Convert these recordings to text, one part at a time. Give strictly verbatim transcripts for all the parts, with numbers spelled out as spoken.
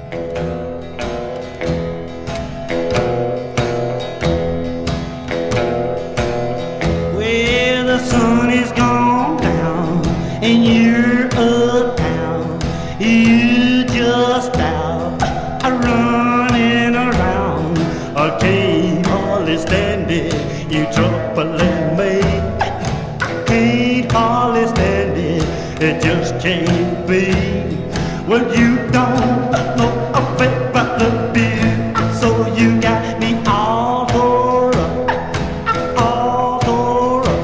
Well, the sun is gone down and you're uptown. You just out a running around. I can't hardly stand it, you troubling me. I can't hardly stand it, it just can't be. Well, you don't know a bit about the beer, so you got me all tore up, all tore up.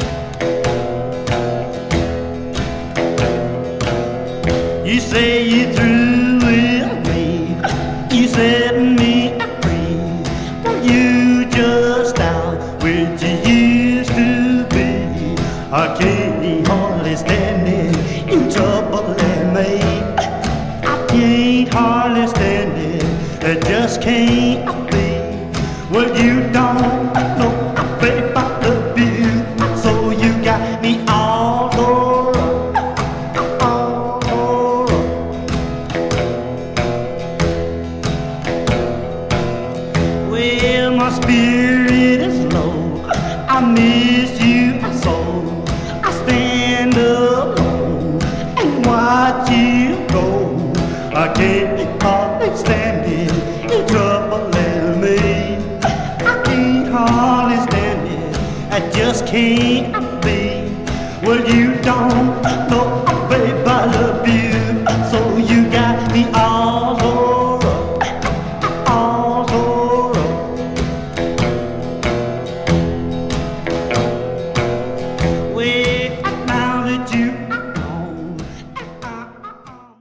You say you through with me, you set me free. Well, you just out where you used to be. I can't hardly stand it, you troubling me. Can't hardly stand it, it just can't be. Well, you don't know a bit about the view, so you got me all tore up, all tore up. Well, my spirit is low, I miss you so. I stand alone and watch you go. I can't hardly stand it, you're troubling me. I can't hardly stand it, I just can't be. Well, you don't know, baby.